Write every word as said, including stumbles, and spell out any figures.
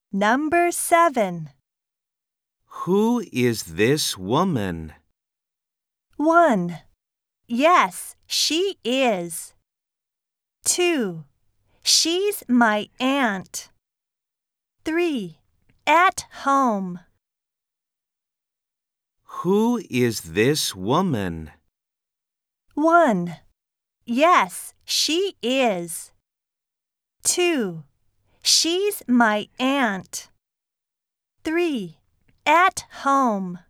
Number seven. Who is this woman? One. Yes, she is. Two. She's my aunt. Three. At home. Who is this woman? One. Yes, she is. Two. She's my aunt. Three. At home.